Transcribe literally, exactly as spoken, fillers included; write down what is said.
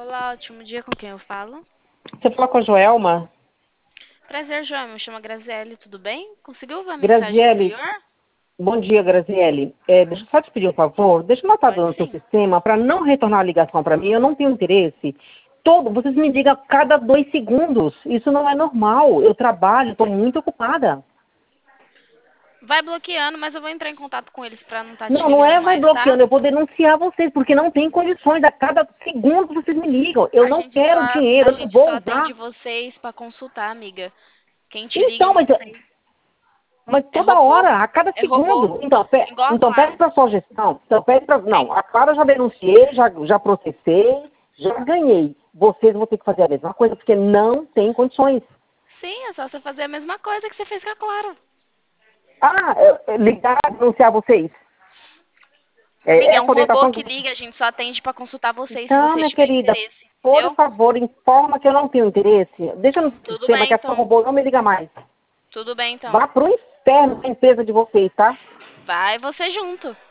Olá, ótimo dia, com quem eu falo? Você falou com a Joelma? Prazer, João, me chamo Graziele, tudo bem? Conseguiu ver a mensagem Graziele, anterior? bom dia, Graziele. É, deixa eu só te pedir um favor. Deixa eu anotar Pode no seu sim. sistema para não retornar a ligação para mim. Eu não tenho interesse. Todo, vocês me ligam a cada dois segundos. Isso não é normal. Eu trabalho, estou muito ocupada. Vai bloqueando, mas eu vou entrar em contato com eles pra não estar te Não, não ligando é vai mais, tá? bloqueando. Eu vou denunciar vocês, porque não tem condições. A cada segundo vocês me ligam. Eu A não gente só, quero dinheiro, a eu não gente vou só atende usar. vocês pra consultar, amiga. Quem te liga é Então, mas vocês. Mas É toda robô. hora, a cada É robô. segundo. Então, pe Igual a então pede Clara. para sua gestão. Então, pede pra, não, Tem. a Clara já denunciei, já, já processei, já ganhei. Vocês vão ter que fazer a mesma coisa, porque não tem condições. Sim, é só você fazer a mesma coisa que você fez com a Clara. Ah, é, é, ligar, denunciar vocês. É, Amiga, é um essa robô orientação que que... liga, a gente só atende pra consultar vocês se Então, vocês minha tiverem querida, interesse, por entendeu? favor, informa que eu não tenho interesse. Deixa no Tudo sistema bem, que essa então. robô não me liga mais. Tudo bem, então. Vá pro inferno a empresa de vocês, tá? Vai você junto.